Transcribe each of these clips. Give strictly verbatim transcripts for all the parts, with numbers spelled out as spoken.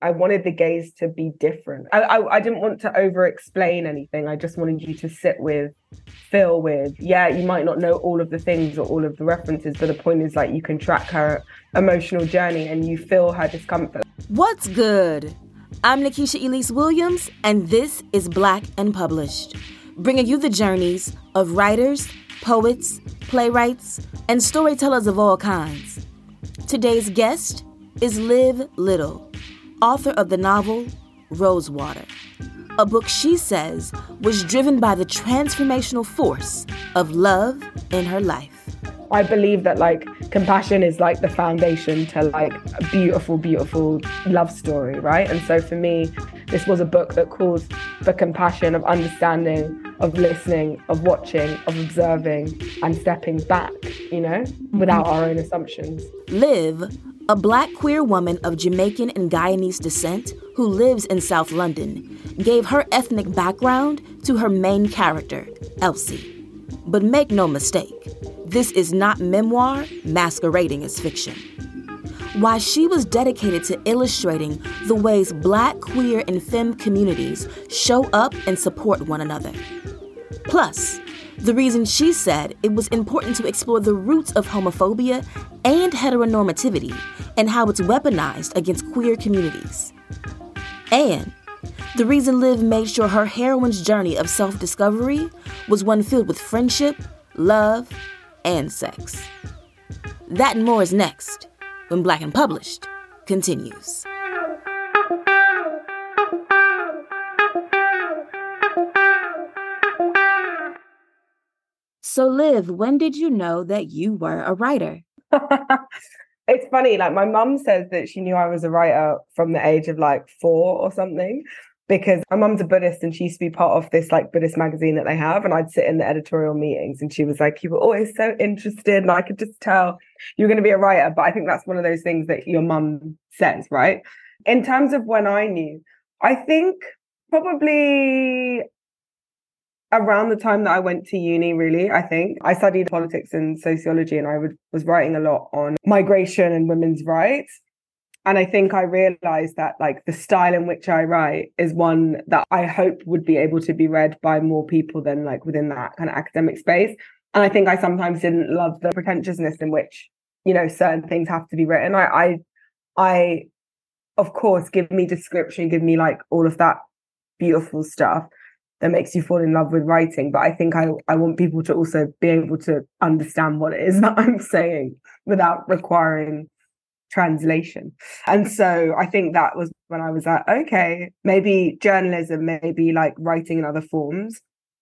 I wanted the gaze to be different. I, I, I didn't want to over explain anything. I just wanted you to sit with, feel with. Yeah, you might not know all of the things or all of the references, but the point is like you can track her emotional journey and you feel her discomfort. What's good? I'm Nikisha Elise Williams, and this is Black and Published, bringing you the journeys of writers, poets, playwrights, and storytellers of all kinds. Today's guest is Liv Little, author of the novel Rosewater, a book she says was driven by the transformational force of love in her life. I believe that like compassion is like the foundation to like a beautiful, beautiful love story, right? And so for me, this was a book that calls for compassion, of understanding, of listening, of watching, of observing, and stepping back, you know, without our own assumptions. Liv, a Black queer woman of Jamaican and Guyanese descent who lives in South London, gave her ethnic background to her main character, Elsie. But make no mistake, this is not memoir masquerading as fiction. While she was dedicated to illustrating the ways Black, queer, and femme communities show up and support one another. Plus, the reason she said it was important to explore the roots of homophobia and heteronormativity and how it's weaponized against queer communities. And the reason Liv made sure her heroine's journey of self-discovery was one filled with friendship, love, and sex. That and more is next, when Black and Published continues. So Liv, when did you know that you were a writer? It's funny, like my mum says that she knew I was a writer from the age of like four or something, because my mum's a Buddhist and she used to be part of this like Buddhist magazine that they have. And I'd sit in the editorial meetings and she was like, you were always so interested. And I could just tell you're going to be a writer. But I think that's one of those things that your mum says, right? In terms of when I knew, I think probably around the time that I went to uni, really. I think I studied politics and sociology, and I would, was writing a lot on migration and women's rights. And I think I realized that like the style in which I write is one that I hope would be able to be read by more people than like within that kind of academic space. And I think I sometimes didn't love the pretentiousness in which, you know, certain things have to be written. I, I, I, of course, give me description, give me like all of that beautiful stuff that makes you fall in love with writing. But I think I, I want people to also be able to understand what it is that I'm saying without requiring translation. And so I think that was when I was like, okay, maybe journalism, maybe like writing in other forms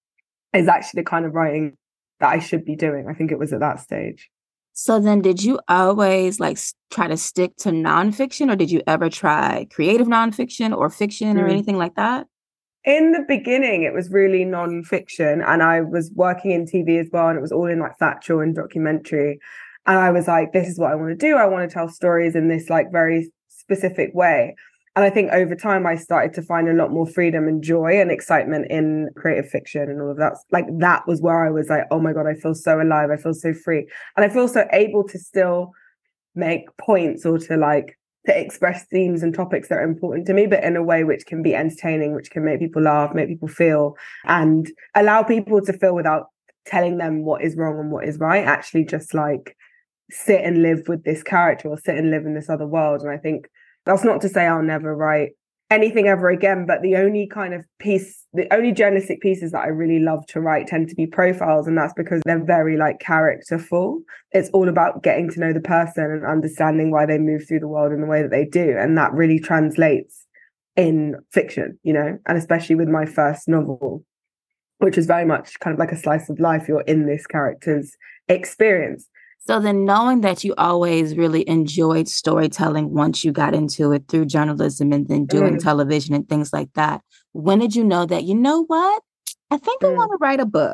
is actually the kind of writing that I should be doing. I think it was at that stage. So then did you always like try to stick to nonfiction, or did you ever try creative nonfiction or fiction mm. or anything like that? In the beginning, it was really nonfiction, and I was working in T V as well, and it was all in like factual and documentary. And I was like, this is what I want to do. I want to tell stories in this like very specific way. And I think over time, I started to find a lot more freedom and joy and excitement in creative fiction and all of that. Like that was where I was like, oh my God, I feel so alive. I feel so free. And I feel so able to still make points or to like, to express themes and topics that are important to me, but in a way which can be entertaining, which can make people laugh, make people feel, and allow people to feel without telling them what is wrong and what is right. Actually just like sit and live with this character or sit and live in this other world. And I think that's not to say I'll never write anything ever again, but the only kind of piece, the only journalistic pieces that I really love to write tend to be profiles. And that's because they're very like characterful. It's all about getting to know the person and understanding why they move through the world in the way that they do. And that really translates in fiction, you know, and especially with my first novel, which is very much kind of like a slice of life. You're in this character's experience. So then knowing that you always really enjoyed storytelling once you got into it through journalism and then doing mm. television and things like that, when did you know that, you know what, I think mm. I want to write a book?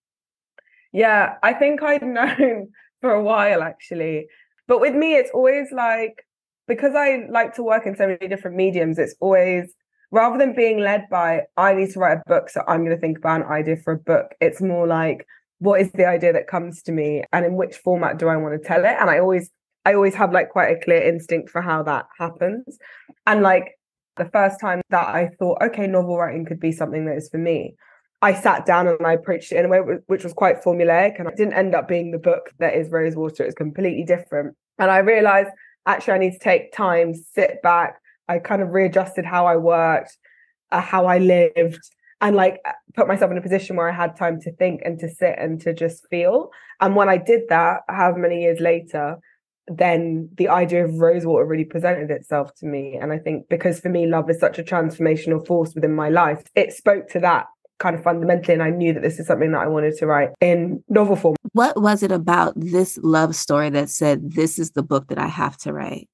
Yeah, I think I'd known for a while, actually. But with me, it's always like, because I like to work in so many different mediums, it's always, rather than being led by, I need to write a book, so I'm going to think about an idea for a book, it's more like, what is the idea that comes to me and in which format do I want to tell it? And I always, I always have like quite a clear instinct for how that happens. And like, the first time that I thought, okay, novel writing could be something that is for me, I sat down and I approached it in a way which was quite formulaic, and it didn't end up being the book that is Rosewater. It's completely different. And I realized, actually, I need to take time, sit back. I kind of readjusted how I worked, uh, how I lived, and like put myself in a position where I had time to think and to sit and to just feel. And when I did that, however many years later, then the idea of Rosewater really presented itself to me. And I think because for me, love is such a transformational force within my life, it spoke to that kind of fundamentally. And I knew that this is something that I wanted to write in novel form. What was it about this love story that said, this is the book that I have to write?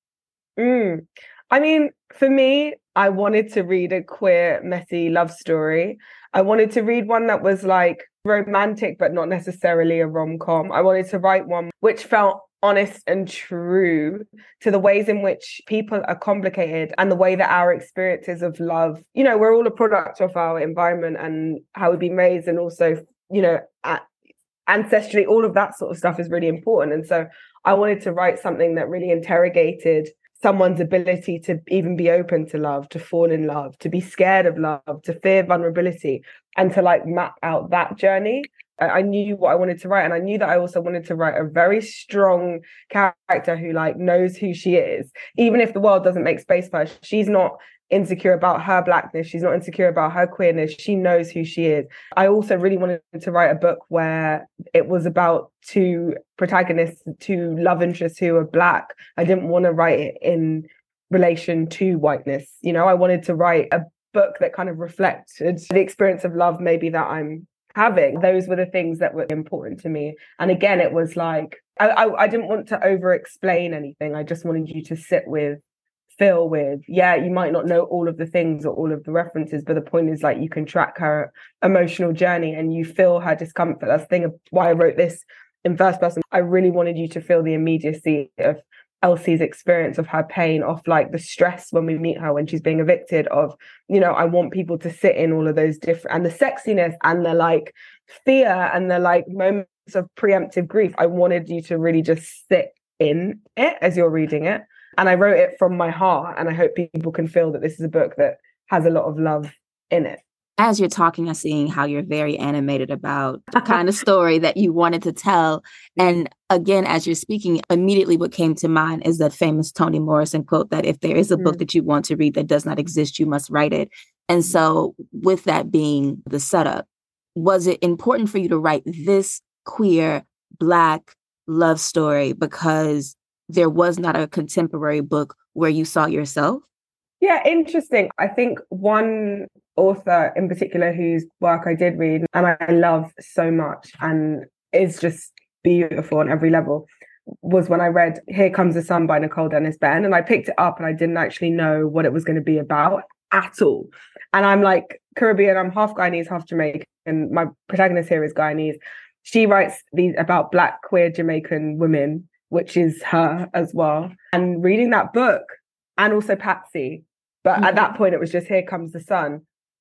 Mm. I mean, for me, I wanted to read a queer, messy love story. I wanted to read one that was like romantic, but not necessarily a rom-com. I wanted to write one which felt honest and true to the ways in which people are complicated and the way that our experiences of love, you know, we're all a product of our environment and how we've been raised, and also, you know, ancestrally, all of that sort of stuff is really important. And so I wanted to write something that really interrogated someone's ability to even be open to love, to fall in love, to be scared of love, to fear vulnerability, and to like map out that journey. I knew what I wanted to write, and I knew that I also wanted to write a very strong character who like knows who she is, even if the world doesn't make space for her. She's not insecure about her blackness. She's not insecure about her queerness. She knows who she is. I also really wanted to write a book where it was about two protagonists, two love interests who are black. I didn't want to write it in relation to whiteness. You know, I wanted to write a book that kind of reflected the experience of love maybe that I'm having. Those were the things that were important to me. And again, it was like, I, I, I didn't want to over explain anything. I just wanted you to sit with, feel with. Yeah, you might not know all of the things or all of the references, but the point is like you can track her emotional journey and you feel her discomfort. That's the thing of why I wrote this in first person. I really wanted you to feel the immediacy of Elsie's experience, of her pain, of like the stress when we meet her when she's being evicted, of, you know, I want people to sit in all of those different, and the sexiness and the like fear and the like moments of preemptive grief. I wanted you to really just sit in it as you're reading it. And I wrote it from my heart, and I hope people can feel that this is a book that has a lot of love in it. As you're talking, I'm seeing how you're very animated about the kind of story that you wanted to tell. And again, as you're speaking, immediately what came to mind is that famous Toni Morrison quote that if there is a book mm. that you want to read that does not exist, you must write it. And so with that being the setup, was it important for you to write this queer, Black love story because there was not a contemporary book where you saw yourself? Yeah, interesting. I think one author in particular whose work I did read and I love so much and is just beautiful on every level was when I read Here Comes the Sun by Nicole Dennis Benn. And I picked it up and I didn't actually know what it was going to be about at all. And I'm like Caribbean, I'm half Guyanese, half Jamaican. My protagonist here is Guyanese. She writes these about Black queer Jamaican women, which is her as well. And reading that book, and also Patsy, but mm-hmm. at that point it was just Here Comes the Sun.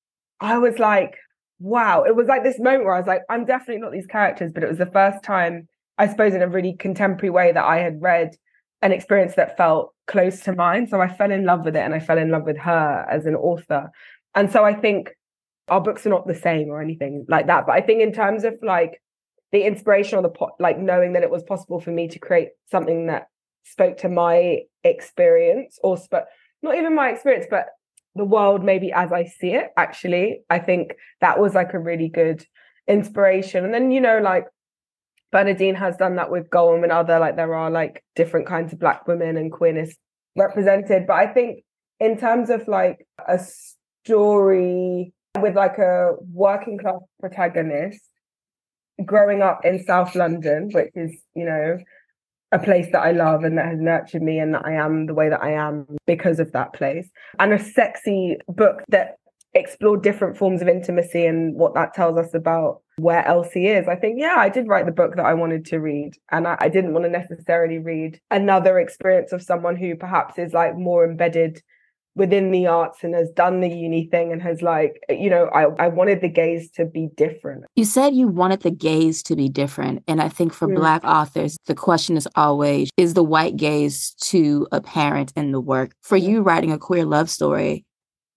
I was like, wow. It was like this moment where I was like, I'm definitely not these characters, but it was the first time, I suppose, in a really contemporary way that I had read an experience that felt close to mine. So I fell in love with it, and I fell in love with her as an author. And so I think our books are not the same or anything like that. But I think in terms of like the inspiration or the po- like knowing that it was possible for me to create something that spoke to my experience, or sp- not even my experience, but the world maybe as I see it, actually, I think that was like a really good inspiration. And then, you know, like Bernardine has done that with Golem and other, like there are like different kinds of Black women and queerness represented. But I think in terms of like a story with like a working class protagonist growing up in South London, which is, you know, a place that I love and that has nurtured me and that I am the way that I am because of that place. And a sexy book that explored different forms of intimacy and what that tells us about where Elsie is. I think, yeah, I did write the book that I wanted to read. And I, I didn't want to necessarily read another experience of someone who perhaps is like more embedded within the arts and has done the uni thing and has like, you know, I, I wanted the gaze to be different. You said you wanted the gaze to be different. And I think for mm. Black authors, the question is always, is the white gaze too apparent in the work? For mm. you writing a queer love story,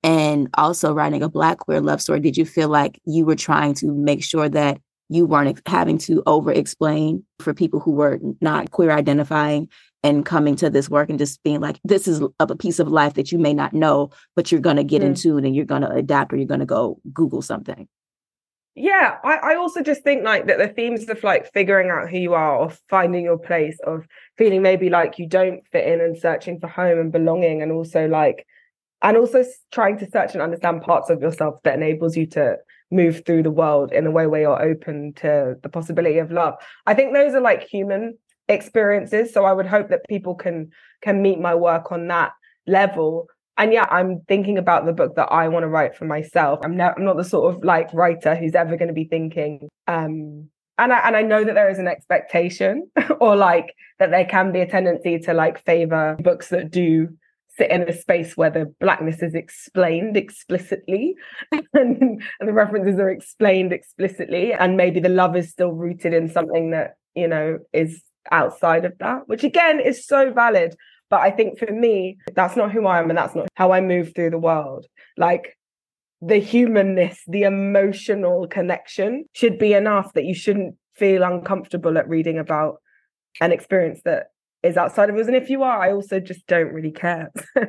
and also writing a Black queer love story, did you feel like you were trying to make sure that you weren't having to over-explain for people who were not queer identifying and coming to this work and just being like, this is a piece of life that you may not know, but you're going to get mm. into it and you're going to adapt, or you're going to go Google something? Yeah, I, I also just think like that the themes of like figuring out who you are, or finding your place, of feeling maybe like you don't fit in and searching for home and belonging, and also like, and also trying to search and understand parts of yourself that enables you to move through the world in a way where you're open to the possibility of love. I think those are like human experiences. So I would hope that people can can meet my work on that level. And yeah, I'm thinking about the book that I want to write for myself. I'm not, I'm not the sort of like writer who's ever going to be thinking, um, and I, and I know that there is an expectation or like that there can be a tendency to like favor books that do sit in a space where the Blackness is explained explicitly and, and the references are explained explicitly. And maybe the love is still rooted in something that, you know, is outside of that, which again is so valid. But I think for me, that's not who I am, and that's not how I move through the world. Like the humanness, the emotional connection should be enough that you shouldn't feel uncomfortable at reading about an experience that is outside of us. And if you are, I also just don't really care.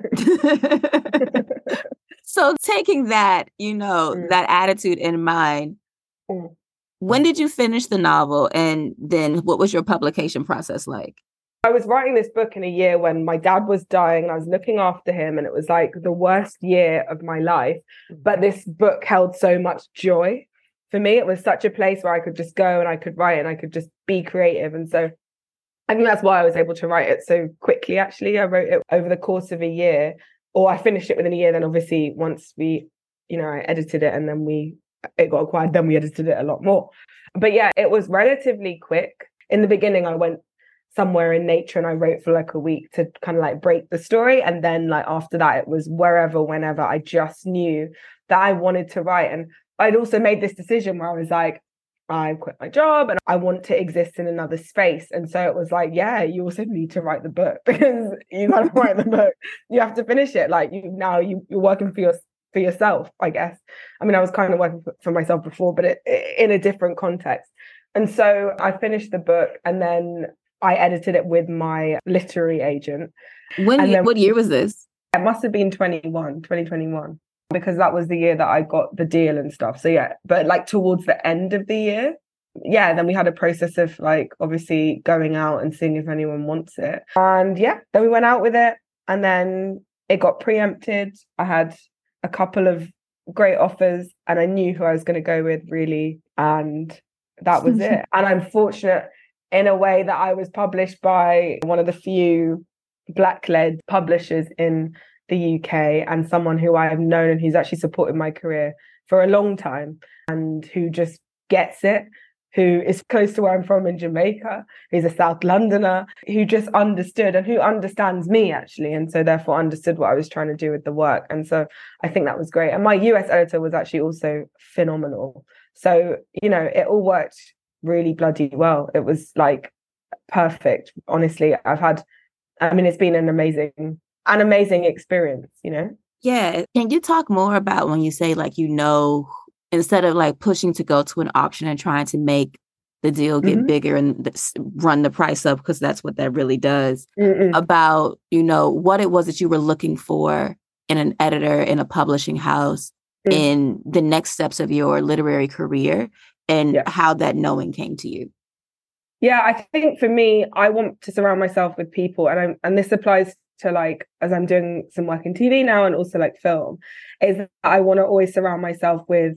So taking that, you know, mm. that attitude in mind, mm. when did you finish the novel? And then what was your publication process like? I was writing this book in a year when my dad was dying and I was looking after him, and it was like the worst year of my life. But this book held so much joy for me. It was such a place where I could just go and I could write and I could just be creative. And so I think that's why I was able to write it so quickly, actually. I wrote it over the course of a year, or I finished it within a year. Then obviously once we, you know, I edited it and then we, it got acquired, then we edited it a lot more. But yeah, it was relatively quick. In the beginning, I went somewhere in nature and I wrote for like a week to kind of like break the story. And then like after that, it was wherever, whenever. I just knew that I wanted to write. And I'd also made this decision where I was like, I quit my job and I want to exist in another space. And so it was like, yeah, you also need to write the book because you got to write the book. You have to finish it. Like you now you, you're working for your, for yourself, I guess. I mean, I was kind of working for, for myself before, but it, it, in a different context. And so I finished the book and then I edited it with my literary agent. When? And you, then, what year was this? It must have been twenty-one, twenty twenty-one, because that was the year that I got the deal and stuff. So yeah, but like towards the end of the year, yeah, then we had a process of like obviously going out and seeing if anyone wants it. And yeah, then we went out with it and then it got preempted. I had a couple of great offers and I knew who I was going to go with really. And that was it. And I'm fortunate in a way that I was published by one of the few Black-led publishers in the U K and someone who I have known and who's actually supported my career for a long time and who just gets it, who is close to where I'm from in Jamaica, who's a South Londoner, who just understood and who understands me actually. And so therefore understood what I was trying to do with the work. And so I think that was great. And my U S editor was actually also phenomenal. So, you know, it all worked really bloody well. It was like perfect. Honestly, I've had, I mean, it's been an amazing, an amazing experience, you know? Yeah. Can you talk more about when you say like, you know, instead of like pushing to go to an auction and trying to make the deal get mm-hmm. bigger and th- run the price up, because that's what that really does, Mm-mm. about, you know, what it was that you were looking for in an editor, in a publishing house, mm. in the next steps of your literary career, and yeah. how that knowing came to you? Yeah, I think for me, I want to surround myself with people. And I'm, and this applies to like, as I'm doing some work in T V now and also like film, is that I want to always surround myself with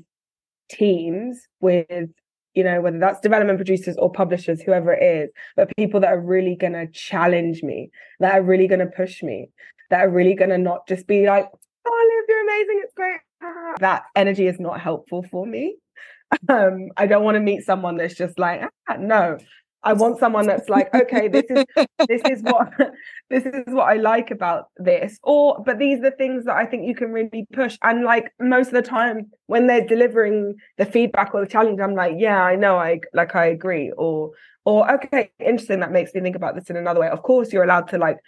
teams, with, you know, whether that's development producers or publishers, whoever it is, but people that are really going to challenge me, that are really going to push me, that are really going to not just be like, oh, Liv, you're amazing, it's great. That energy is not helpful for me. Um, I don't want to meet someone that's just like, ah, no. I want someone that's like, okay, this is this is what this is what I like about this. Or, but these are the things that I think you can really push. And like most of the time when they're delivering the feedback or the challenge, I'm like, yeah, I know, I like I agree. Or or okay, interesting, that makes me think about this in another way. Of course, you're allowed to like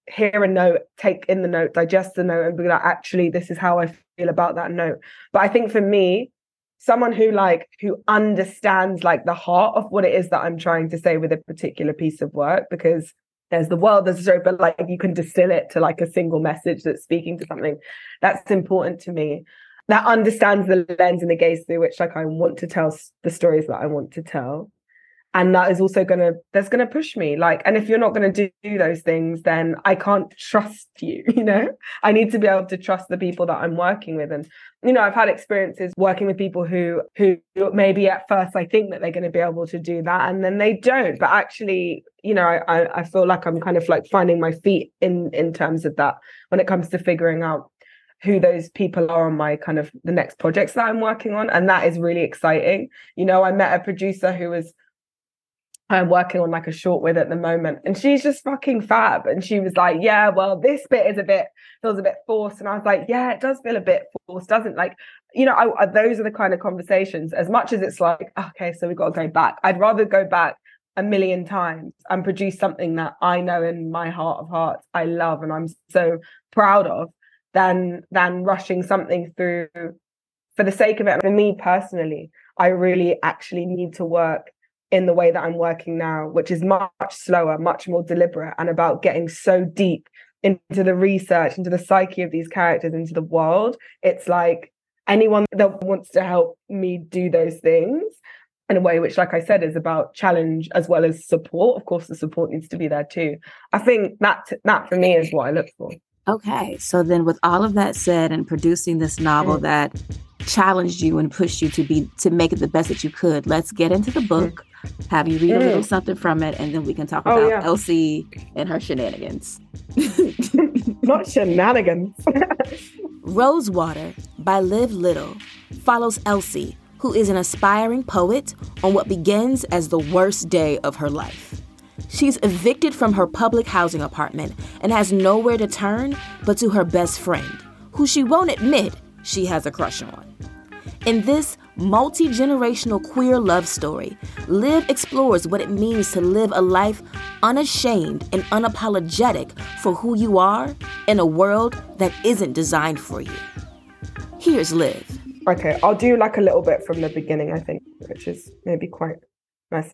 hear a note, take in the note, digest the note, and be like, actually, this is how I feel about that note. But I think for me, someone who like who understands like the heart of what it is that I'm trying to say with a particular piece of work, because there's the world, there's the story, but like you can distill it to like a single message that's speaking to something. That's important to me. That understands the lens and the gaze through which like I want to tell the stories that I want to tell. And that is also going to, that's going to push me. Like, and if you're not going to do those things, then I can't trust you, you know? I need to be able to trust the people that I'm working with. And, you know, I've had experiences working with people who, who maybe at first I think that they're going to be able to do that, and then they don't. But actually, you know, I, I feel like I'm kind of like finding my feet in, in terms of that when it comes to figuring out who those people are on my kind of the next projects that I'm working on. And that is really exciting. You know, I met a producer who was, I'm working on like a short with at the moment, and she's just fucking fab. And she was like, yeah, well, this bit is a bit, feels a bit forced. And I was like, yeah, it does feel a bit forced, doesn't like, you know, I, I, those are the kind of conversations, as much as it's like, okay, so we've got to go back. I'd rather go back a million times and produce something that I know in my heart of hearts I love and I'm so proud of, than, than rushing something through for the sake of it. For me personally, I really actually need to work in the way that I'm working now, which is much slower, much more deliberate, and about getting so deep into the research, into the psyche of these characters, into the world. It's like anyone that wants to help me do those things in a way which, like I said, is about challenge as well as support. Of course, the support needs to be there too. I think that that for me is what I look for. Okay, so then with all of that said, and producing this novel mm. that challenged you and pushed you to be to make it the best that you could, let's get into the book. Mm. Have you read mm. a little something from it, and then we can talk oh, about yeah. Elsie and her shenanigans. Not shenanigans. Rosewater by Liv Little follows Elsie, who is an aspiring poet, on what begins as the worst day of her life. She's evicted from her public housing apartment and has nowhere to turn but to her best friend, who she won't admit she has a crush on. In this multi-generational queer love story, Liv explores what it means to live a life unashamed and unapologetic for who you are in a world that isn't designed for you. Here's Liv. Okay, I'll do like a little bit from the beginning, I think, which is maybe quite nice.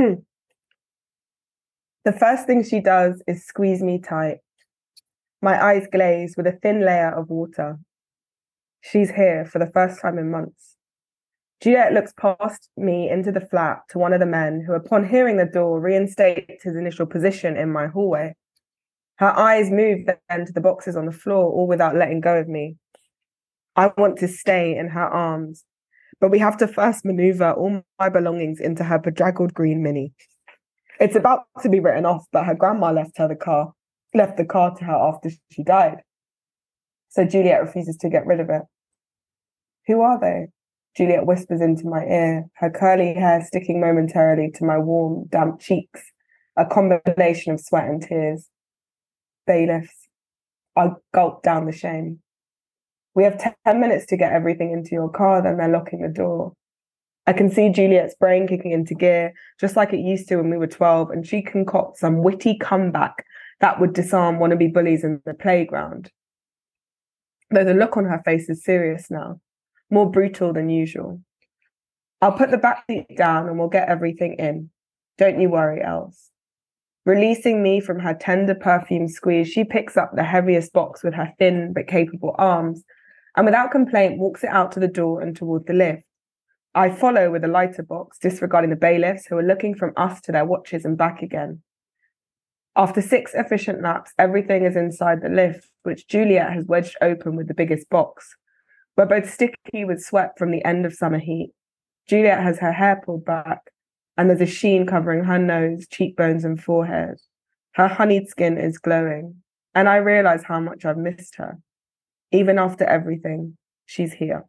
The first thing she does is squeeze me tight. My eyes glaze with a thin layer of water. She's here for the first time in months. Juliet looks past me into the flat to one of the men who, upon hearing the door, reinstates his initial position in my hallway. Her eyes move then to the boxes on the floor, all without letting go of me. I want to stay in her arms, but we have to first maneuver all my belongings into her bedraggled green Mini. It's about to be written off, but her grandma left her the car, left the car to her after she died. So Juliet refuses to get rid of it. Who are they? Juliet whispers into my ear, her curly hair sticking momentarily to my warm, damp cheeks, a combination of sweat and tears. Bailiffs. I gulp down the shame. We have ten minutes to get everything into your car, then they're locking the door. I can see Juliet's brain kicking into gear, just like it used to when we were twelve, and she concocts some witty comeback that would disarm wannabe bullies in the playground. Though the look on her face is serious now, more brutal than usual. I'll put the back seat down and we'll get everything in. Don't you worry, Els. Releasing me from her tender perfume squeeze, she picks up the heaviest box with her thin but capable arms, and without complaint walks it out to the door and toward the lift. I follow with a lighter box, disregarding the bailiffs who are looking from us to their watches and back again. After six efficient laps, everything is inside the lift, which Juliet has wedged open with the biggest box. We're both sticky with sweat from the end of summer heat. Juliet has her hair pulled back, and there's a sheen covering her nose, cheekbones, and forehead. Her honeyed skin is glowing, and I realize how much I've missed her. Even after everything, she's here.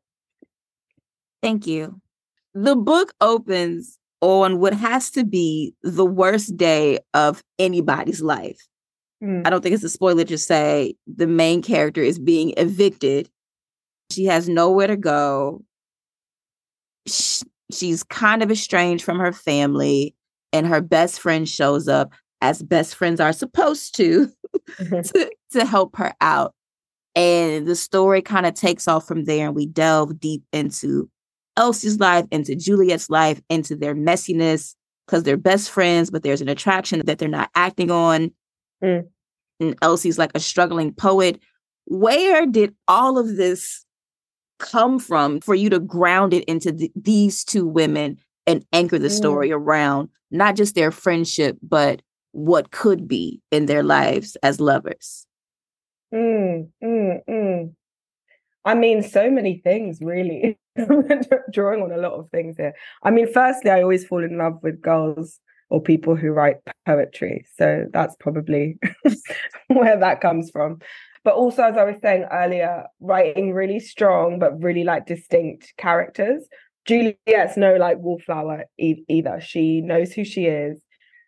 Thank you. The book opens on what has to be the worst day of anybody's life. Mm. I don't think it's a spoiler to say the main character is being evicted. She has nowhere to go. She's kind of estranged from her family, and her best friend shows up as best friends are supposed to, to, to help her out. And the story kind of takes off from there, and we delve deep into Elsie's life, into Juliet's life, into their messiness, because they're best friends, but there's an attraction that they're not acting on. Mm. And Elsie's like a struggling poet. Where did all of this come from for you to ground it into th- these two women and anchor the story mm. around not just their friendship, but what could be in their lives as lovers? Mm, mm, mm. I mean, so many things, really. Drawing on a lot of things here. I mean, firstly, I always fall in love with girls or people who write poetry. So that's probably where that comes from. But also, as I was saying earlier, writing really strong, but really like distinct characters. Juliet's no like wallflower e- either. She knows who she is,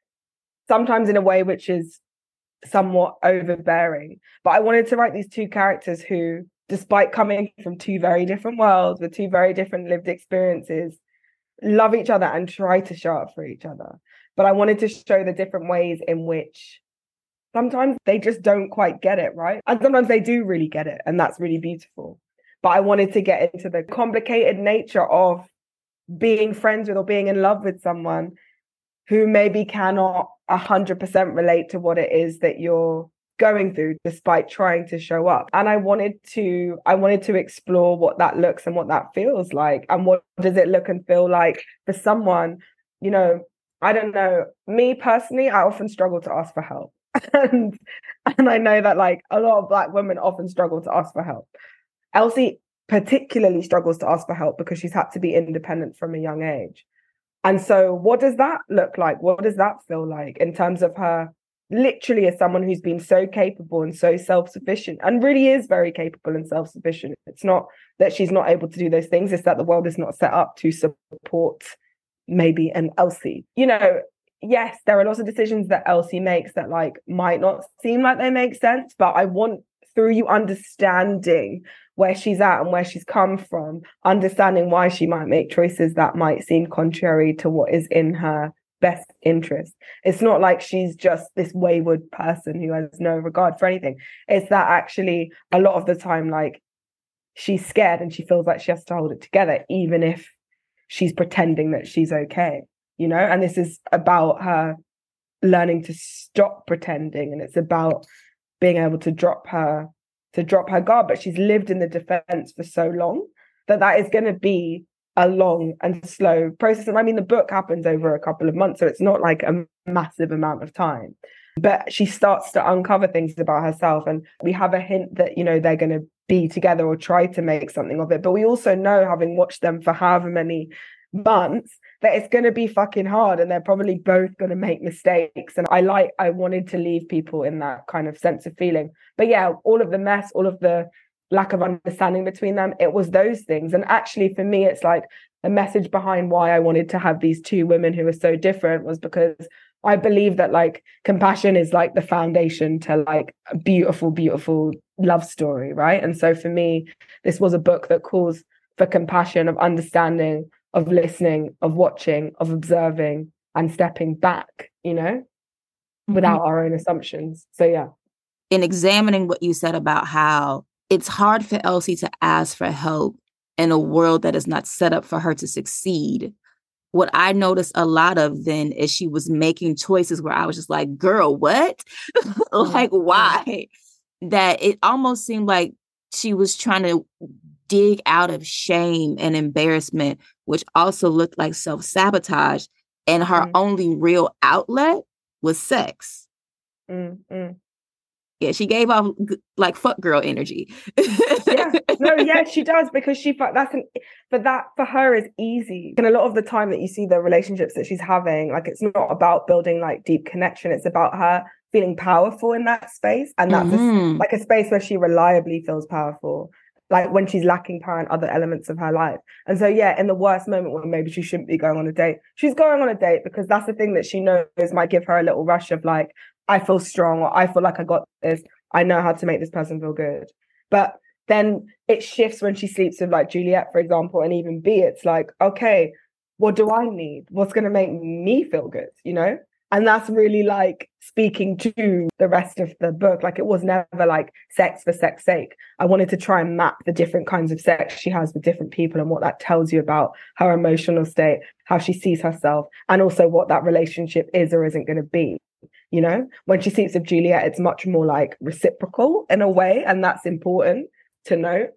sometimes in a way which is somewhat overbearing. But I wanted to write these two characters who, despite coming from two very different worlds with two very different lived experiences, love each other and try to show up for each other. But I wanted to show the different ways in which sometimes they just don't quite get it, right? And sometimes they do really get it, and that's really beautiful. But I wanted to get into the complicated nature of being friends with or being in love with someone who maybe cannot one hundred percent relate to what it is that you're going through, despite trying to show up. And I wanted to, I wanted to explore what that looks and what that feels like. And what does it look and feel like for someone, you know, I don't know, me personally, I often struggle to ask for help. and, and I know that like a lot of Black women often struggle to ask for help. Elsie particularly struggles to ask for help because she's had to be independent from a young age. And so what does that look like? What does that feel like in terms of her literally as someone who's been so capable and so self-sufficient and really is very capable and self-sufficient? It's not that she's not able to do those things. It's that the world is not set up to support maybe an Elsie. You know, yes, there are lots of decisions that Elsie makes that like might not seem like they make sense, but I want, through you understanding where she's at and where she's come from, understanding why she might make choices that might seem contrary to what is in her best interest. It's not like she's just this wayward person who has no regard for anything. It's that actually a lot of the time, like, she's scared and she feels like she has to hold it together, even if she's pretending that she's okay, you know? And this is about her learning to stop pretending, and it's about being able to drop her to drop her guard. But she's lived in the defense for so long that that is going to be a long and slow process. And I mean, the book happens over a couple of months, so it's not like a massive amount of time. But she starts to uncover things about herself, and we have a hint that, you know, they're going to be together or try to make something of it. But we also know, having watched them for however many months, that it's going to be fucking hard, and they're probably both going to make mistakes. And I like, I wanted to leave people in that kind of sense of feeling. But yeah, all of the mess, all of the lack of understanding between them, it was those things. And actually for me, it's like a message behind why I wanted to have these two women who are so different, was because I believe that like compassion is like the foundation to like a beautiful, beautiful love story, right? And so for me, this was a book that calls for compassion, of understanding, of listening, of watching, of observing, and stepping back, you know, without mm-hmm. our own assumptions. So yeah. In examining what you said about how it's hard for Elsie to ask for help in a world that is not set up for her to succeed, what I noticed a lot of then is she was making choices where I was just like, girl, what? Like, why? That it almost seemed like she was trying to dig out of shame and embarrassment, which also looked like self-sabotage. And her mm. only real outlet was sex. Mm-hmm. Yeah, she gave off like fuck girl energy. yeah, no, yeah, she does, because she that's an, but that for her is easy. And a lot of the time that you see the relationships that she's having, like, it's not about building like deep connection. It's about her feeling powerful in that space, and that's mm-hmm. a, like a space where she reliably feels powerful. Like when she's lacking power in other elements of her life. And so, yeah, in the worst moment when maybe she shouldn't be going on a date, she's going on a date because that's the thing that she knows might give her a little rush of like, I feel strong, or I feel like I got this. I know how to make this person feel good. But then it shifts when she sleeps with like Juliet, for example, and even B, it's like, okay, what do I need? What's going to make me feel good, you know? And that's really like speaking to the rest of the book. Like it was never like sex for sex sake. I wanted to try and map the different kinds of sex she has with different people and what that tells you about her emotional state, how she sees herself, and also what that relationship is or isn't going to be. You know, when she sleeps with Juliet, it's much more like reciprocal in a way. And that's important to note.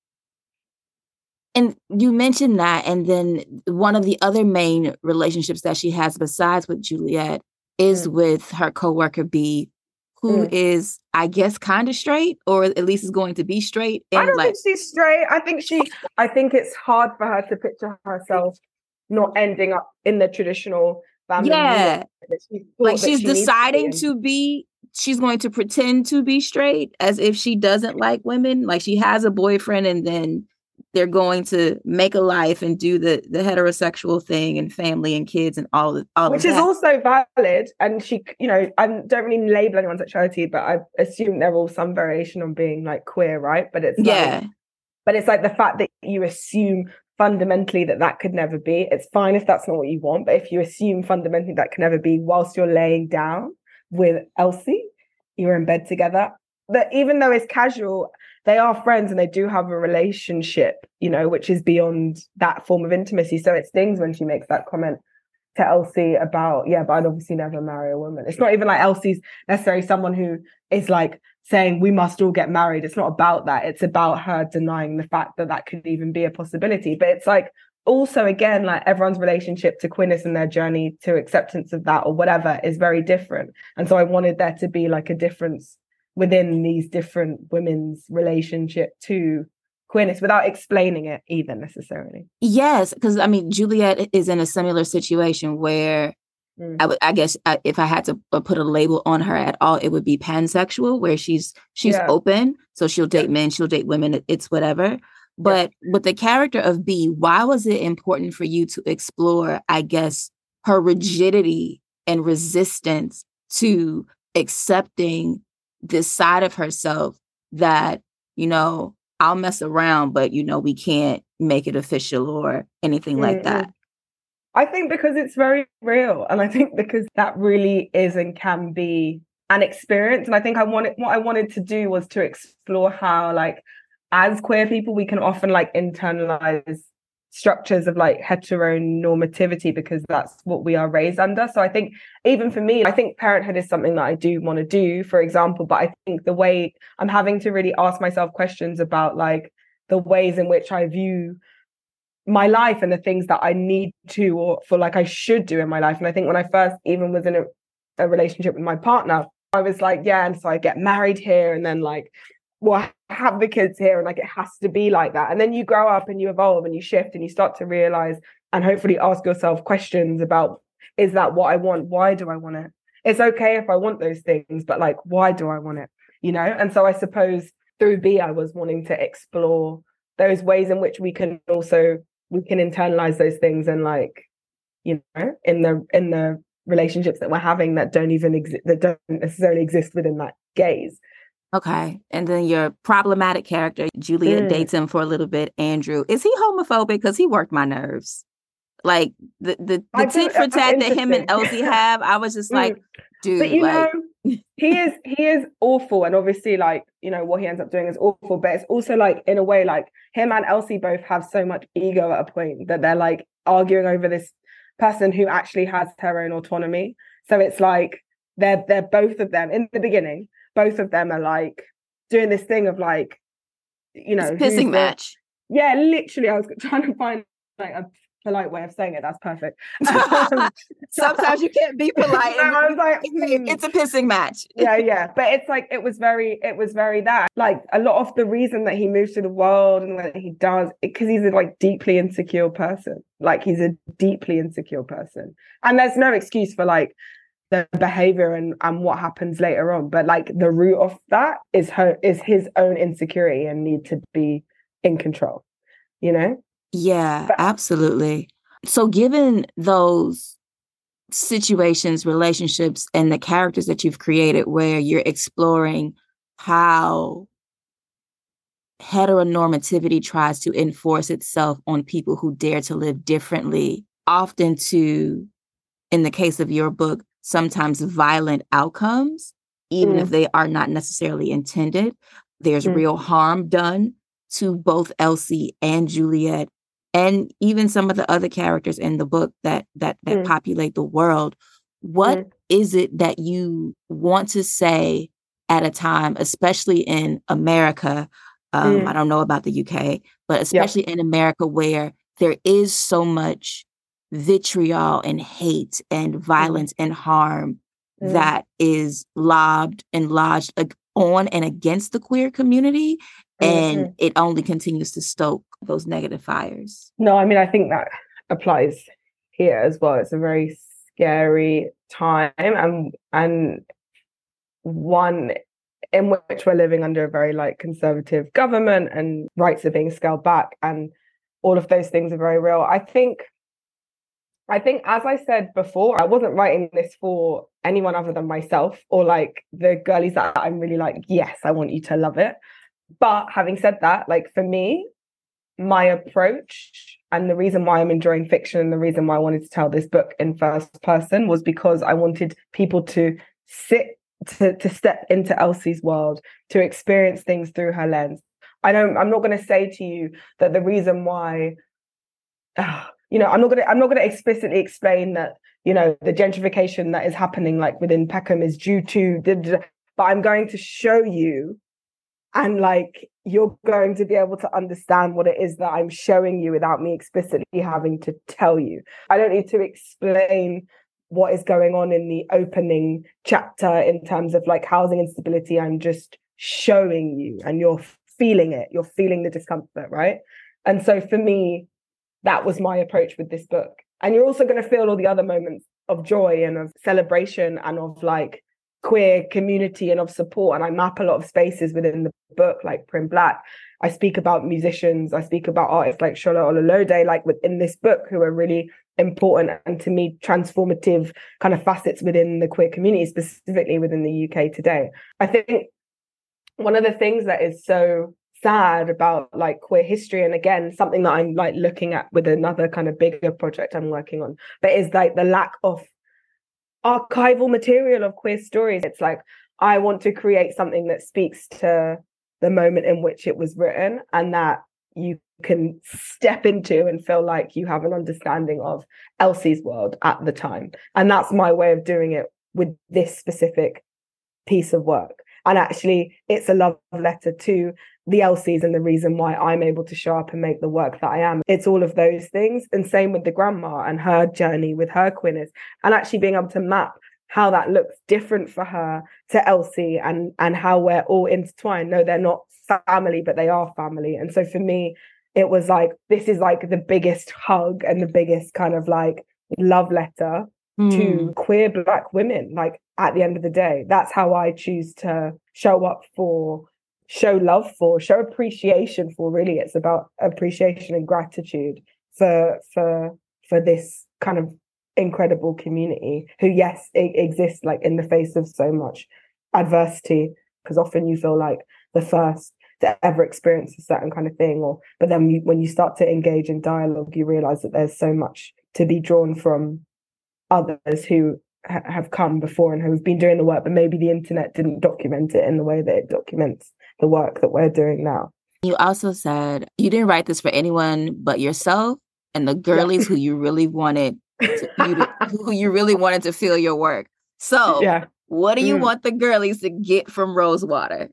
And you mentioned that. And then one of the other main relationships that she has besides with Juliet is mm. with her coworker B, who mm. is, I guess, kind of straight, or at least is going to be straight. And I don't like, think she's straight. I think she, I think it's hard for her to picture herself not ending up in the traditional family. Yeah. She like she's she deciding to be, to be, she's going to pretend to be straight as if she doesn't like women. Like she has a boyfriend and then they're going to make a life and do the the heterosexual thing and family and kids and all of all which of is that. Also valid. And she, you know, I don't really label anyone's sexuality, but I assume they're all some variation on being like queer, right? But it's yeah, like, but it's like the fact that you assume fundamentally that that could never be. It's fine if that's not what you want, but if you assume fundamentally that can never be, whilst you're laying down with Elsie, you're in bed together. That even though it's casual, they are friends and they do have a relationship, you know, which is beyond that form of intimacy. So it stings when she makes that comment to Elsie about, yeah, but I'd obviously never marry a woman. It's not even like Elsie's necessarily someone who is like saying we must all get married. It's not about that. It's about her denying the fact that that could even be a possibility. But it's like also, again, like everyone's relationship to queerness and their journey to acceptance of that or whatever is very different. And so I wanted there to be like a difference within these different women's relationship to queerness without explaining it either necessarily. Yes, because I mean, Juliet is in a similar situation where mm. I, w- I guess I, if I had to put a label on her at all, it would be pansexual, where she's she's yeah. open. So she'll date yeah. men, she'll date women, it, it's whatever. But yeah. with the character of B, why was it important for you to explore, I guess, her rigidity and resistance to accepting this side of herself that, you know, I'll mess around, but, you know, we can't make it official or anything mm-hmm. like that? I think because it's very real. And I think because that really is and can be an experience. And I think I wanted, what I wanted to do was to explore how, like, as queer people, we can often like internalize structures of like heteronormativity because that's what we are raised under. So I think even for me, I think parenthood is something that I do want to do, for example, but I think the way I'm having to really ask myself questions about like the ways in which I view my life and the things that I need to or feel like I should do in my life. And I think when I first even was in a, a relationship with my partner, I was like, yeah, and so I get married here and then like, well, I have the kids here and like it has to be like that. And then you grow up and you evolve and you shift and you start to realize and hopefully ask yourself questions about, is that what I want? Why do I want it? It's okay if I want those things, but like, why do I want it? You know? And so I suppose through B, I was wanting to explore those ways in which we can also, we can internalize those things and like, you know, in the, in the relationships that we're having that don't even exist, that don't necessarily exist within that gaze. Okay. And then your problematic character, Juliet mm. dates him for a little bit, Andrew. Is he homophobic? Because he worked my nerves. Like the the, the tit for tat that him and Elsie have, I was just like, mm. dude. But you like... know, he is he is awful. And obviously, like, you know, what he ends up doing is awful. But it's also like, in a way, like him and Elsie both have so much ego at a point that they're like arguing over this person who actually has her own autonomy. So it's like they're they're both of them in the beginning. Both of them are like doing this thing of like, you know, it's pissing match. The, yeah, literally. I was trying to find like a polite way of saying it. That's perfect. Um, Sometimes you can't be polite. And I was like, mm. it's a pissing match. yeah, yeah. But it's like, it was very, it was very that. Like a lot of the reason that he moves through the world and that he does, because he's a like deeply insecure person. Like he's a deeply insecure person. And there's no excuse for like, the behavior and, and what happens later on. But like the root of that is her is his own insecurity and need to be in control, you know? Yeah, but- absolutely. So given those situations, relationships, and the characters that you've created where you're exploring how heteronormativity tries to enforce itself on people who dare to live differently, often to, in the case of your book, sometimes violent outcomes, even Mm. if they are not necessarily intended. There's Mm. real harm done to both Elsie and Juliet, and even some of the other characters in the book that that that Mm. populate the world. What Mm. is it that you want to say at a time, especially in America? Um, Mm. I don't know about the U K, but Yep. especially in America, where there is so much vitriol and hate and violence and harm Mm. that is lobbed and lodged ag- on and against the queer community, and Mm-hmm. it only continues to stoke those negative fires. No, I mean, I think that applies here as well. It's a very scary time, and and one in which we're living under a very like conservative government, and rights are being scaled back, and all of those things are very real. I think I think, as I said before, I wasn't writing this for anyone other than myself or like the girlies that I'm really like, yes, I want you to love it. But having said that, like for me, my approach and the reason why I'm enjoying fiction and the reason why I wanted to tell this book in first person was because I wanted people to sit to, to step into Elsie's world, to experience things through her lens. I don't I'm not going to say to you that the reason why uh, you know, I'm not gonna I'm not gonna explicitly explain that, you know, the gentrification that is happening like within Peckham is due to the, the but I'm going to show you, and like you're going to be able to understand what it is that I'm showing you without me explicitly having to tell you. I don't need to explain what is going on in the opening chapter in terms of like housing instability. I'm just showing you, and you're feeling it. You're feeling the discomfort, right? And so for me, that was my approach with this book. And you're also going to feel all the other moments of joy and of celebration and of like queer community and of support. And I map a lot of spaces within the book, like Prim Black. I speak about musicians. I speak about artists like Shola Ololode, like within this book, who are really important and to me transformative kind of facets within the queer community, specifically within the U K today. I think one of the things that is so sad about like queer history, and again something that I'm like looking at with another kind of bigger project I'm working on, but is like the lack of archival material of queer stories. It's like I want to create something that speaks to the moment in which it was written, and that you can step into and feel like you have an understanding of Elsie's world at the time. And that's my way of doing it with this specific piece of work. And actually, it's a love letter to the Elsies and the reason why I'm able to show up and make the work that I am. It's all of those things. And same with the grandma and her journey with her queerness, and actually being able to map how that looks different for her to Elsie, and, and how we're all intertwined. No, they're not family, but they are family. And so for me, it was like, this is like the biggest hug and the biggest kind of like love letter mm. to queer Black women. Like, at the end of the day, that's how I choose to show up for, show love for, show appreciation for. Really, it's about appreciation and gratitude for for for this kind of incredible community who, yes, it exists like in the face of so much adversity, because often you feel like the first to ever experience a certain kind of thing, or but then you, when you start to engage in dialogue, you realize that there's so much to be drawn from others who have come before and who've been doing the work, but maybe the internet didn't document it in the way that it documents the work that we're doing now. You also said you didn't write this for anyone but yourself and the girlies yeah. who you really wanted to, you to, who you really wanted to feel your work. So yeah. what do you mm. want the girlies to get from Rosewater?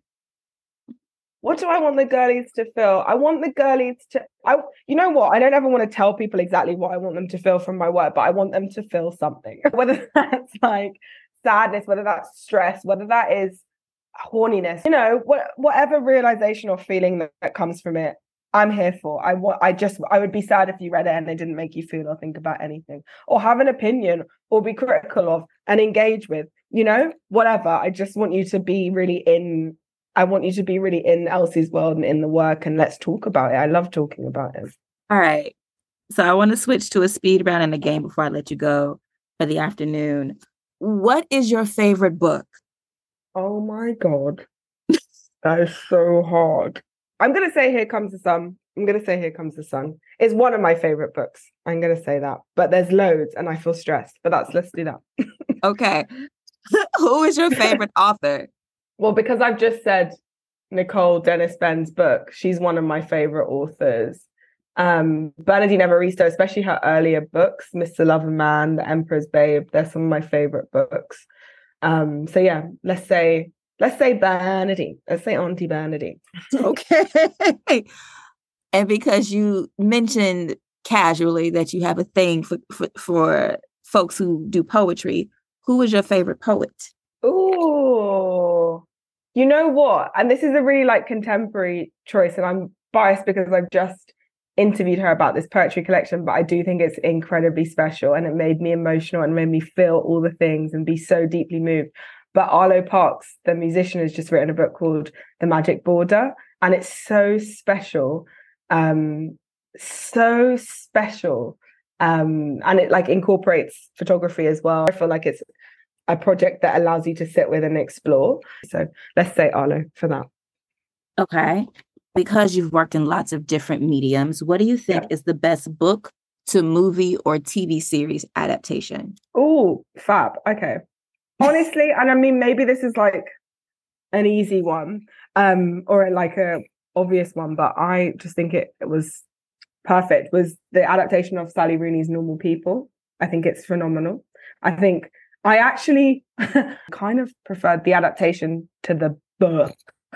What do I want the girlies to feel? I want the girlies to, I, you know what? I don't ever want to tell people exactly what I want them to feel from my work, but I want them to feel something. Whether that's like sadness, whether that's stress, whether that is horniness, you know, what, whatever realization or feeling that, that comes from it, I'm here for. I want, I just, I would be sad if you read it and it didn't make you feel or think about anything, or have an opinion, or be critical of and engage with, you know, whatever. I just want you to be really in I want you to be really in Elsie's world and in the work, and let's talk about it. I love talking about it. All right. So I want to switch to a speed round in the game before I let you go for the afternoon. What is your favorite book? Oh my God. That is so hard. I'm going to say Here Comes the Sun, I'm going to say Here Comes the Sun. It's one of my favorite books. I'm going to say that. But there's loads and I feel stressed. But that's, let's do that. Okay. Who is your favorite author? Well, because I've just said Nicole Dennis Benn's book, she's one of my favorite authors. Um, Bernardine Evaristo, especially her earlier books, Mister Loverman, The Emperor's Babe, they're some of my favorite books. Um, so yeah, let's say let's say Bernardine. Let's say Auntie Bernardine. Okay. And because you mentioned casually that you have a thing for, for for folks who do poetry, who is your favorite poet? Ooh, you know what? And this is a really like contemporary choice, and I'm biased because I've just interviewed her about this poetry collection, but I do think it's incredibly special and it made me emotional and made me feel all the things and be so deeply moved. But Arlo Parks, the musician, has just written a book called The Magic Border, and it's so special. Um, so special. Um, and it like incorporates photography as well. I feel like it's a project that allows you to sit with and explore. So let's say Arlo for that. Okay. Because you've worked in lots of different mediums, what do you think yeah. is the best book to movie or T V series adaptation? Oh, fab. Okay. Honestly, and I mean, maybe this is like an easy one um, or like a obvious one, but I just think it, it was perfect, was the adaptation of Sally Rooney's Normal People. I think it's phenomenal. I think I actually kind of preferred the adaptation to the book.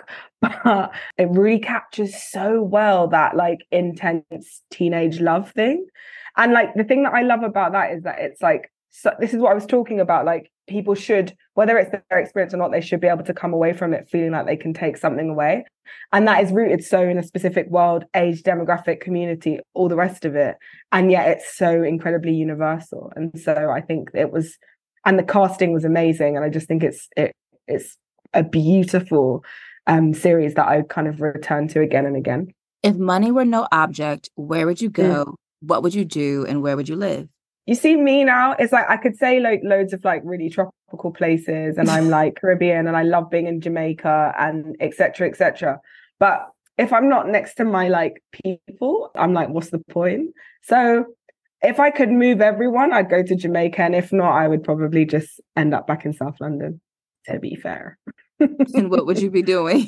But it really captures so well that like intense teenage love thing. And like the thing that I love about that is that it's like, so this is what I was talking about, like people should, whether it's their experience or not, they should be able to come away from it feeling like they can take something away. And that is rooted so in a specific world, age, demographic, community, all the rest of it. And yet it's so incredibly universal. And so I think it was, and the casting was amazing. And I just think it's, it, it's a beautiful um series that I kind of return to again and again. If money were no object, where would you go? Mm. What would you do? And where would you live? You see me now, it's like I could say like loads of like really tropical places and I'm like Caribbean and I love being in Jamaica and et cetera, et cetera. But if I'm not next to my like people, I'm like, what's the point? So if I could move everyone, I'd go to Jamaica. And if not, I would probably just end up back in South London, to be fair. And what would you be doing?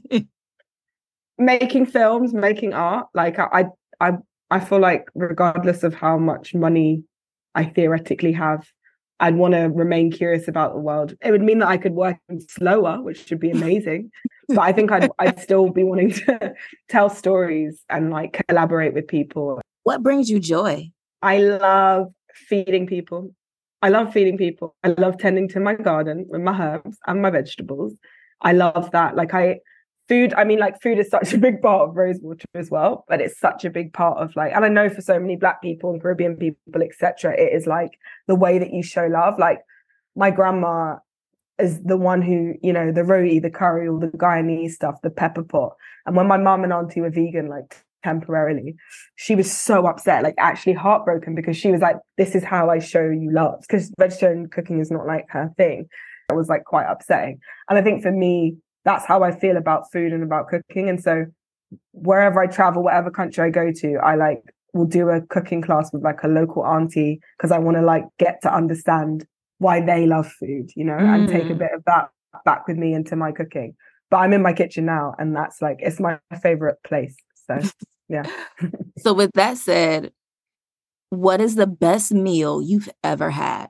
Making films, making art. Like I, I, I feel like regardless of how much money I theoretically have, I'd want to remain curious about the world. It would mean that I could work slower, which should be amazing. But I think I'd, I'd still be wanting to tell stories and like collaborate with people. What brings you joy? I love feeding people. I love feeding people. I love tending to my garden with my herbs and my vegetables. I love that. Like I, food, I mean, like food is such a big part of Rosewater as well, but it's such a big part of like, and I know for so many Black people and Caribbean people, et cetera, it is like the way that you show love. Like my grandma is the one who, you know, the roti, the curry, all the Guyanese stuff, the pepper pot. And when my mum and auntie were vegan, like temporarily, she was so upset, like actually heartbroken, because she was like, this is how I show you love, because vegetarian cooking is not like her thing. It was like quite upsetting. And I think for me, that's how I feel about food and about cooking. And so wherever I travel, whatever country I go to, I like will do a cooking class with like a local auntie, because I want to like get to understand why they love food, you know, mm. and take a bit of that back with me into my cooking. But I'm in my kitchen now, and that's like, it's my favorite place. So yeah. So with that said, what is the best meal you've ever had?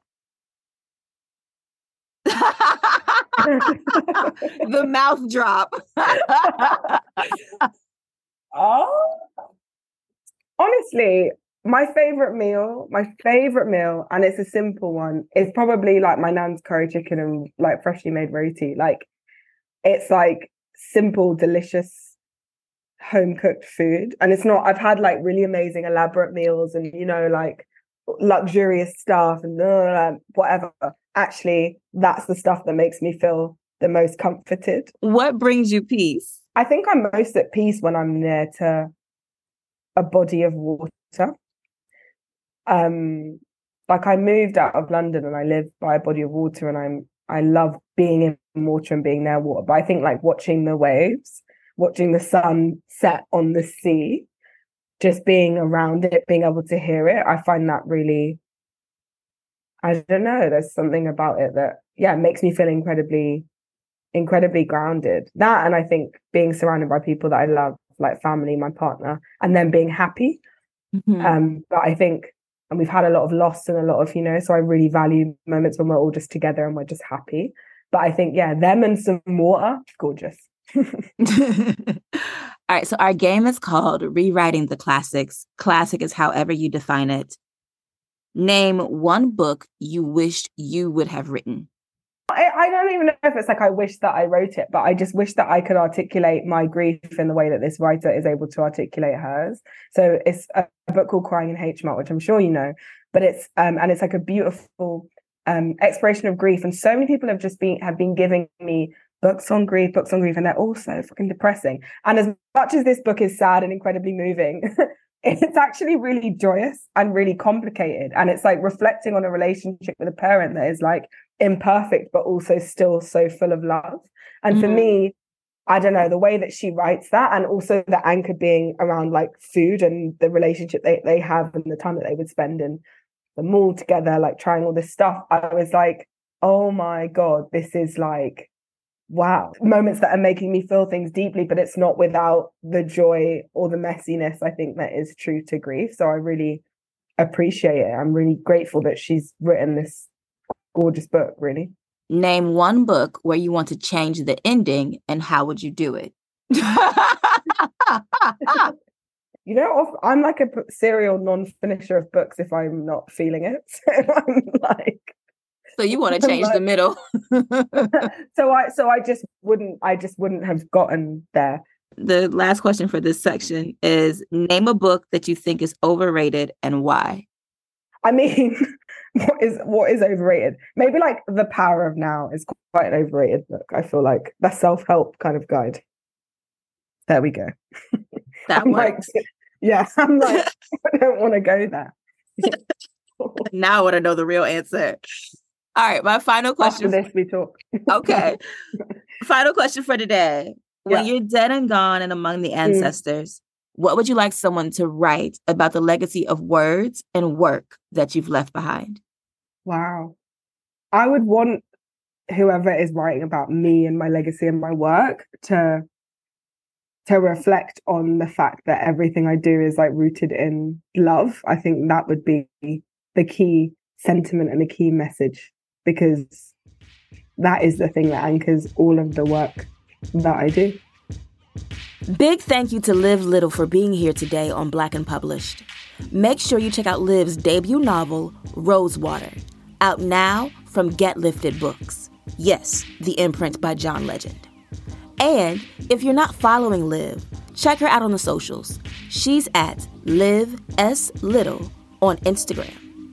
The mouth drop. Oh, honestly, my favorite meal, my favorite meal, and it's a simple one, is probably like my nan's curry chicken and like freshly made roti. Like it's like simple, delicious, home cooked food. And it's not, I've had like really amazing elaborate meals and, you know, like luxurious stuff and uh, whatever. Actually, that's the stuff that makes me feel the most comforted. What brings you peace? I think I'm most at peace when I'm near to a body of water. Um, like I moved out of London and I live by a body of water, and I'm I love being in water and being near water. But I think like watching the waves, watching the sun set on the sea, just being around it, being able to hear it, I find that really, I don't know, there's something about it that, yeah, makes me feel incredibly, incredibly grounded. That, and I think being surrounded by people that I love, like family, my partner, and then being happy. Mm-hmm. Um, but I think, and we've had a lot of loss and a lot of, you know, so I really value moments when we're all just together and we're just happy. But I think, yeah, them and some water, gorgeous. All right, so our game is called Rewriting the Classics. Classic is however you define it. Name one book you wished you would have written. I, I don't even know if it's like I wish that I wrote it, but I just wish that I could articulate my grief in the way that this writer is able to articulate hers. So it's a, a book called Crying in H Mart, which I'm sure you know, but it's um and it's like a beautiful um exploration of grief. And so many people have just been have been giving me books on grief, books on grief, and they're all so fucking depressing. And as much as this book is sad and incredibly moving, it's actually really joyous and really complicated. And it's like reflecting on a relationship with a parent that is like imperfect, but also still so full of love. And mm-hmm. for me, I don't know, the way that she writes that, and also the anchor being around like food and the relationship they, they have and the time that they would spend in the mall together, like trying all this stuff. I was like, oh my God, this is like, wow, moments that are making me feel things deeply, but it's not without the joy or the messiness, I think, that is true to grief. So I really appreciate it. I'm really grateful that she's written this gorgeous book, really. Name one book where you want to change the ending, and how would you do it? You know, I'm like a serial non-finisher of books if I'm not feeling it. So I'm like, so you want to change like, the middle. so I so I just wouldn't I just wouldn't have gotten there. The last question for this section is, name a book that you think is overrated and why. I mean, what is what is overrated? Maybe like The Power of Now is quite an overrated book. I feel like the self-help kind of guide. There we go. That I'm works. Like, yeah, I'm like, I don't want to go there. Now I want to know the real answer. All right, my final question. After this, we talk. Okay. Final question for today. When yeah. you're dead and gone and among the ancestors, mm. what would you like someone to write about the legacy of words and work that you've left behind? Wow. I would want whoever is writing about me and my legacy and my work to, to reflect on the fact that everything I do is like rooted in love. I think that would be the key sentiment and the key message, because that is the thing that anchors all of the work that I do. Big thank you to Liv Little for being here today on Black and Published. Make sure you check out Liv's debut novel, Rosewater, out now from Get Lifted Books. Yes, the imprint by John Legend. And if you're not following Liv, check her out on the socials. She's at Liv S. Little on Instagram.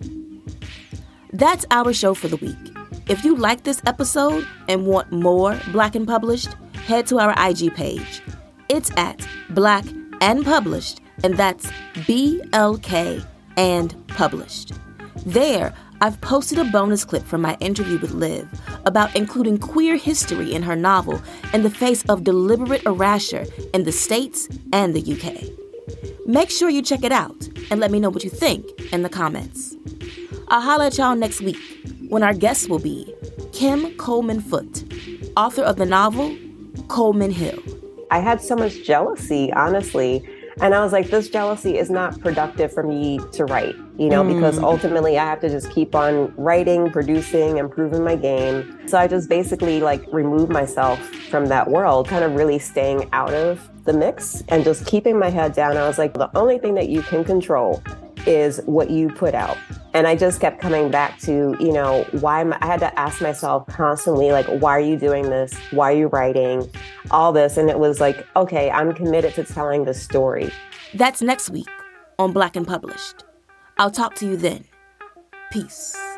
That's our show for the week. If you like this episode and want more Black and Published, head to our I G page. It's at Black and Published, and that's B L K and Published. There, I've posted a bonus clip from my interview with Liv about including queer history in her novel in the face of deliberate erasure in the States and the U K. Make sure you check it out and let me know what you think in the comments. I'll holler at y'all next week when our guest will be Kim Coleman Foote, author of the novel Coleman Hill. I had so much jealousy, honestly. And I was like, this jealousy is not productive for me to write, you know, mm. because ultimately I have to just keep on writing, producing, improving my game. So I just basically like removed myself from that world, kind of really staying out of the mix and just keeping my head down. I was like, the only thing that you can control is what you put out. And I just kept coming back to, you know, why am I, I had to ask myself constantly, like, why are you doing this? Why are you writing all this? And it was like, okay, I'm committed to telling the story. That's next week on Black and Published. I'll talk to you then. Peace.